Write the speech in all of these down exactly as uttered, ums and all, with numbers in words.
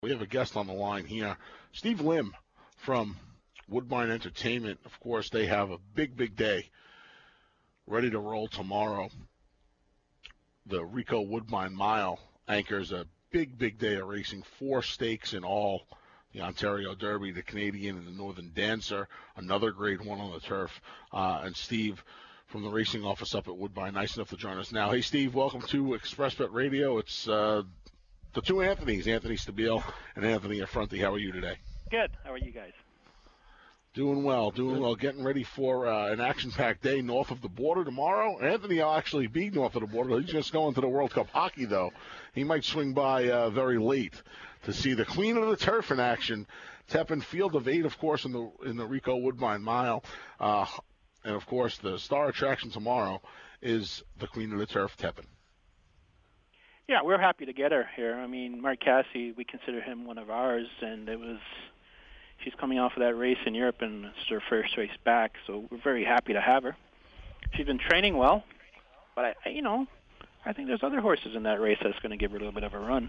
We have a guest on the line here, Steve Lim from Woodbine Entertainment. Of course, they have a big, big day ready to roll tomorrow. The Rico Woodbine Mile anchors a big, big day of racing, four stakes in all. The Ontario Derby, the Canadian, and the Northern Dancer, another grade one on the turf. Uh, and Steve from the racing office up at Woodbine, nice enough to join us now. Hey, Steve, welcome to ExpressBet Radio. It's uh, the two Anthonys, Anthony Stabile and Anthony Affronti. How are you today? Good. How are you guys? Doing well, doing well. Getting ready for uh, an action-packed day north of the border tomorrow. Anthony will actually be north of the border. He's just going to the World Cup hockey, though. He might swing by uh, very late to see the Queen of the Turf in action. Tepin Field of Eight, of course, in the in the Rico Woodbine Mile. Uh, and, of course, the star attraction tomorrow is the Queen of the Turf, Tepin. Yeah, we're happy to get her here. I mean, Mark Cassidy, we consider him one of ours, and it was she's coming off of that race in Europe, and it's her first race back, so we're very happy to have her. She's been training well, but, I, I you know, I think there's other horses in that race that's going to give her a little bit of a run.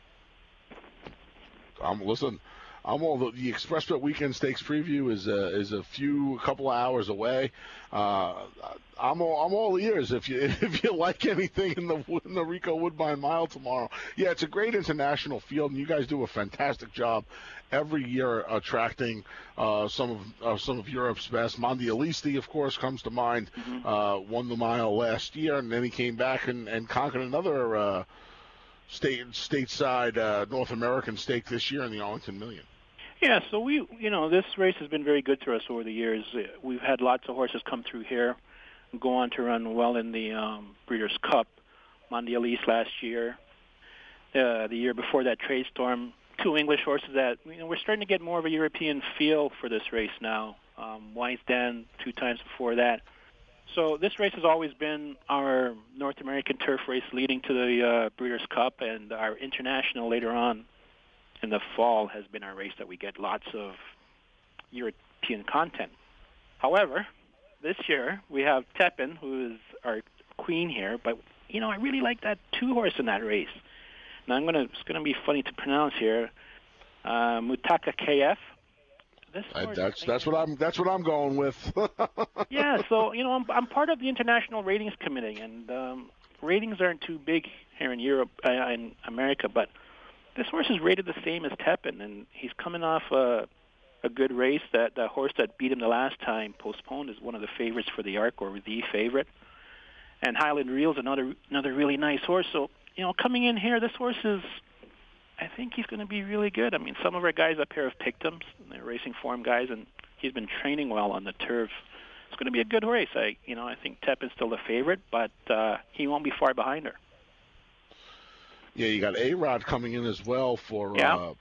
Um, listen, I'm all the, the ExpressBet Weekend Stakes preview is a, is a few a couple of hours away. Uh, I'm all I'm all ears if you if you like anything in the in the Rico Woodbine Mile tomorrow. Yeah, it's a great international field, and you guys do a fantastic job every year attracting uh, some of uh, some of Europe's best. Mondialisti, of course, comes to mind. Mm-hmm. Uh, won the mile last year, and then he came back and, and conquered another uh, state stateside uh, North American stake this year in the Arlington Million. Yeah, so we, you know, this race has been very good to us over the years. We've had lots of horses come through here and go on to run well in the um, Breeders' Cup. Mondialise last year. Uh, the year before that, Trade Storm. Two English horses that, you know, we're starting to get more of a European feel for this race now. Um, Wiesdan two times before that. So this race has always been our North American turf race leading to the uh, Breeders' Cup, and our international later on in the fall has been our race that we get lots of European content. However, this year we have Tepin, who is our queen here, but, you know, I really like that two horse in that race. Now I'm gonna it's gonna be funny to pronounce here. Uh, Mutaka K F. This I, horse, that's that's what I'm that's what I'm going with. Yeah, so you know I'm I'm part of the international ratings committee, and um, ratings aren't too big here in Europe, uh, in America, but this horse is rated the same as Tepin, and he's coming off a, a good race. That the horse that beat him the last time, Postponed, is one of the favorites for the Arc, or the favorite. And Highland Reel's another another really nice horse. So, you know, coming in here, this horse is, I think he's going to be really good. I mean, some of our guys up here have picked him. They're racing form guys, and he's been training well on the turf. It's going to be a good race. I, you know, I think Tepin's still the favorite, but uh, he won't be far behind her. Yeah, you got A-Rod coming in as well for yeah. uh,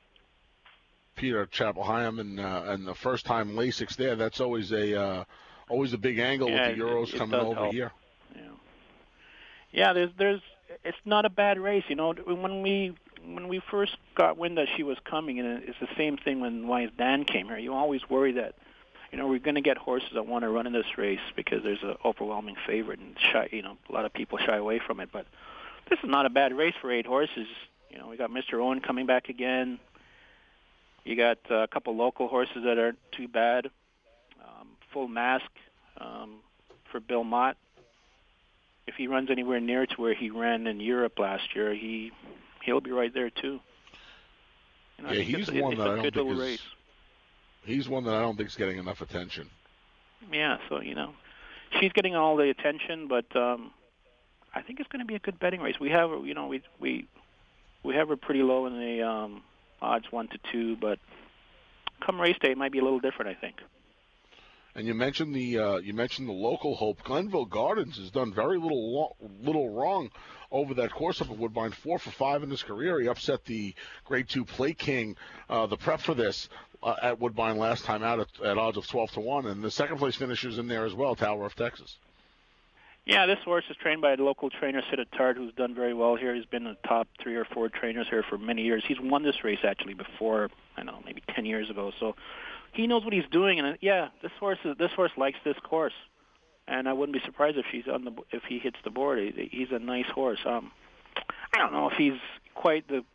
Peter Chapelheim, and uh, and the first-time Lasix there. That's always a uh, always a big angle yeah, with the Euros it, it coming over help. here. Yeah, yeah. There's there's it's not a bad race. You know, when we when we first got wind that she was coming, and it's the same thing when Wiesdan came here. You always worry that, you know, we're going to get horses that want to run in this race because there's an overwhelming favorite, and shy, you know, a lot of people shy away from it. But this is not a bad race for eight horses. You know, we got Mister Owen coming back again. You got uh, a couple local horses that aren't too bad. Um, Full Mask um, for Bill Mott. If he runs anywhere near to where he ran in Europe last year, he he'll be right there too. You know, yeah, he's it's, one it's that a I don't good think little is. race. He's one that I don't think is getting enough attention. Yeah, so you know, she's getting all the attention, but um, I think it's going to be a good betting race. We have, you know, we we we have her pretty low in the um, odds one to two, but come race day, it might be a little different, I think. And you mentioned the uh, you mentioned the local hope. Glenville Gardens has done very little lo- little wrong over that course up at Woodbine. Four for five in his career. He upset the Grade Two Play King, uh, the prep for this uh, at Woodbine last time out at, at odds of twelve to one, and the second place finishers in there as well. Tower of Texas. Yeah, this horse is trained by a local trainer, Sid Attard, who's done very well here. He's been the top three or four trainers here for many years. He's won this race actually before, I don't know, maybe ten years ago. So he knows what he's doing, and uh, yeah, this horse is, this horse likes this course, and I wouldn't be surprised if she's on the if he hits the board. He, he's a nice horse. Um, I don't know if he's quite the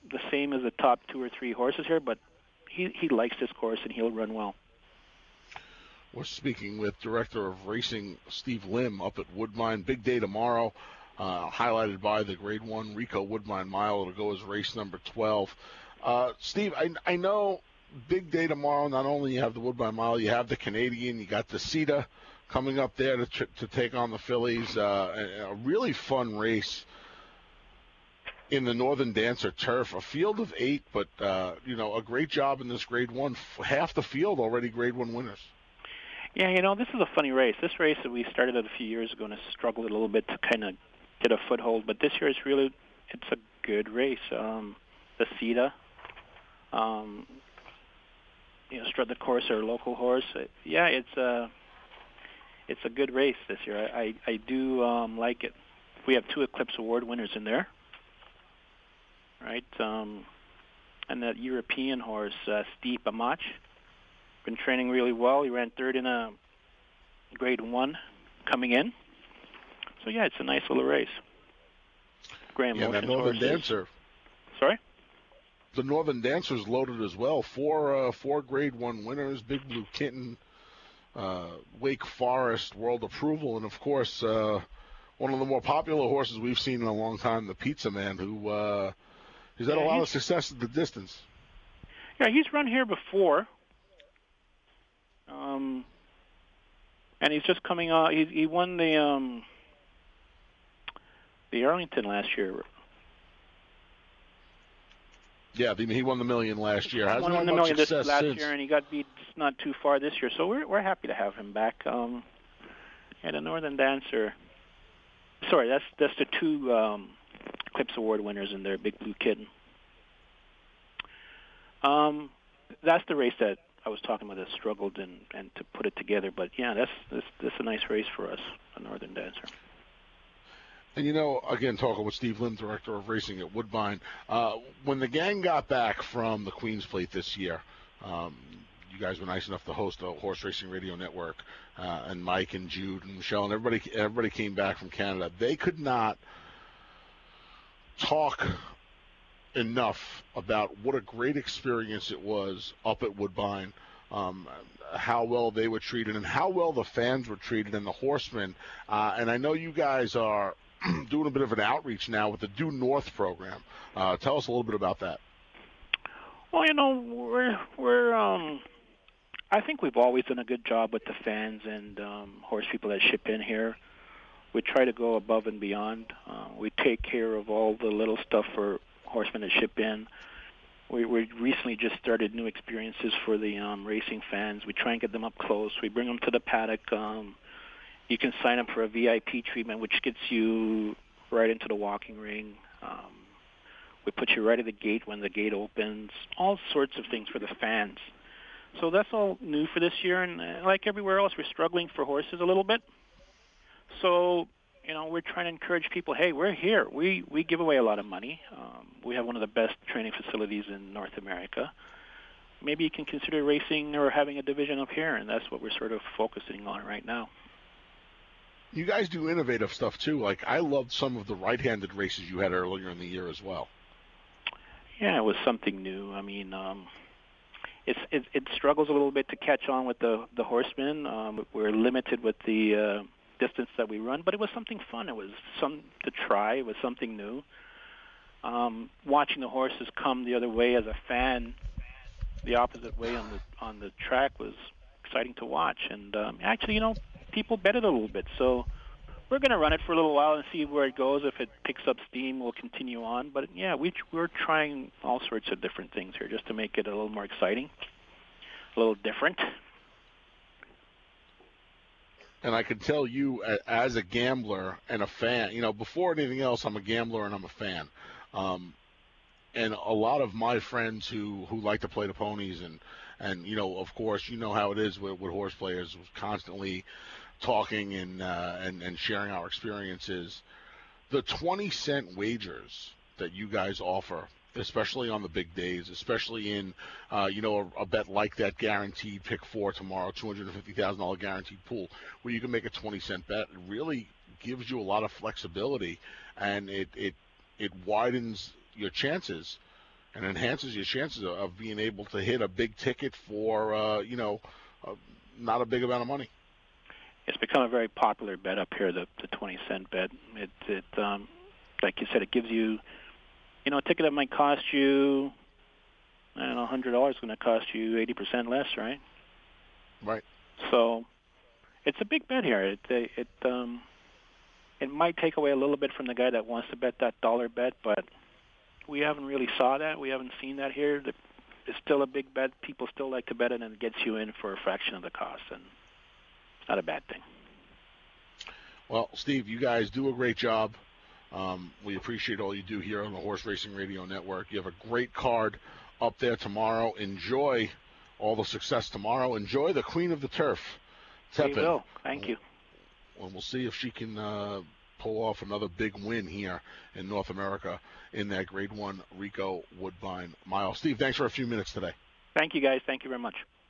the same as the top two or three horses here, but he he likes this course and he'll run well. We're speaking with Director of Racing Steve Lim up at Woodbine. Big day tomorrow, uh, highlighted by the Grade One Rico Woodbine Mile. It'll go as race number twelve. Uh, Steve, I, I know big day tomorrow. Not only you have the Woodbine Mile, you have the Canadian, you got the CETA coming up there to tr- to take on the fillies. Uh, a, a really fun race in the Northern Dancer turf. A field of eight, but uh, you know, a great job in this Grade One. Half the field already Grade One winners. Yeah, you know, this is a funny race. This race that we started it a few years ago and has struggled a little bit to kind of get a foothold, but this year it's really, it's a good race. Um, the CETA, um, you know, Strut the Course, our local horse. Uh, yeah, it's a, it's a good race this year. I, I, I do um, like it. We have two Eclipse Award winners in there, right? Um, and that European horse, uh, Steve Amach, been training really well. He ran third in a Grade One coming in. So yeah, it's a nice little race. Grand yeah, Motion that Northern horses. Dancer. Sorry? The Northern Dancer's loaded as well. Four uh, four Grade One winners: Big Blue Kitten, uh, Wake Forest, World Approval, and of course uh, one of the more popular horses we've seen in a long time, the Pizza Man, who uh, has had yeah, a lot of success at the distance. Yeah, he's run here before. Um, and he's just coming out. He, he won the um, the Arlington last year. Yeah, he won the million last year. Hasn't won had the much million this success last since. year, and he got beat not too far this year. So we're we're happy to have him back. Um, yeah, the Northern Dancer. Sorry, that's that's the two um, Eclipse Award winners in there. Big Blue Kitten. Um, that's the race that I was talking about that struggled and, and to put it together. But, yeah, that's, that's that's a nice race for us, the Northern Dancer. And, you know, again, talking with Steve Lim, Director of Racing at Woodbine, uh, when the gang got back from the Queen's Plate this year, um, you guys were nice enough to host a Horse Racing Radio Network, uh, and Mike and Jude and Michelle and everybody, everybody came back from Canada. They could not talk enough about what a great experience it was up at Woodbine, um, how well they were treated and how well the fans were treated and the horsemen. Uh, and I know you guys are doing a bit of an outreach now with the Due North program. Uh, tell us a little bit about that. Well, you know, we're we're um, I think we've always done a good job with the fans and um, horse people that ship in here. We try to go above and beyond. Uh, we take care of all the little stuff for horsemen that ship in. We, we recently just started new experiences for the um, racing fans. We try and get them up close. We bring them to the paddock. Um, you can sign up for a V I P treatment, which gets you right into the walking ring. Um, we put you right at the gate when the gate opens. All sorts of things for the fans. So that's all new for this year. And uh, like everywhere else, we're struggling for horses a little bit. So, you know, we're trying to encourage people, hey, we're here. We we give away a lot of money. Um, we have one of the best training facilities in North America. Maybe you can consider racing or having a division up here, and that's what we're sort of focusing on right now. You guys do innovative stuff, too. Like, I loved some of the right-handed races you had earlier in the year as well. Yeah, it was something new. I mean, um, it's, it, it struggles a little bit to catch on with the, the horsemen. Um, we're limited with the uh, distance that we run, but it was something fun. It was some to try. It was something new. Um, watching the horses come the other way as a fan, the opposite way on the on the track, was exciting to watch. And um, actually, you know, people bet it a little bit. So we're going to run it for a little while and see where it goes. If it picks up steam, we'll continue on. But yeah, we we're trying all sorts of different things here just to make it a little more exciting, a little different. And I can tell you, as a gambler and a fan, you know, before anything else, I'm a gambler and I'm a fan. Um, and a lot of my friends who, who like to play the ponies and, and, you know, of course, you know how it is with, with horse players, constantly talking and, uh, and, and sharing our experiences. The twenty cent wagers that you guys offer, especially on the big days, especially in, uh, you know, a, a bet like that guaranteed pick four tomorrow, two hundred fifty thousand dollars guaranteed pool, where you can make a twenty cent bet, it really gives you a lot of flexibility, and it, it, it widens your chances and enhances your chances of, of being able to hit a big ticket for, uh, you know, uh, not a big amount of money. It's become a very popular bet up here, the the twenty cent bet. It it um, like you said, it gives you, you know, a ticket that might cost you, I don't know, one hundred dollars is going to cost you eighty percent less, right? Right. So it's a big bet here. It it um, it might take away a little bit from the guy that wants to bet that dollar bet, but we haven't really saw that. We haven't seen that here. It's still a big bet. People still like to bet it, and it gets you in for a fraction of the cost, and not a bad thing. Well, Steve, you guys do a great job. Um, we appreciate all you do here on the Horse Racing Radio Network. You have a great card up there tomorrow. Enjoy all the success tomorrow. Enjoy the Queen of the Turf, Tepin. We will. Thank you. And we'll see if she can uh, pull off another big win here in North America in that Grade One Rico Woodbine Mile. Steve, thanks for a few minutes today. Thank you, guys. Thank you very much.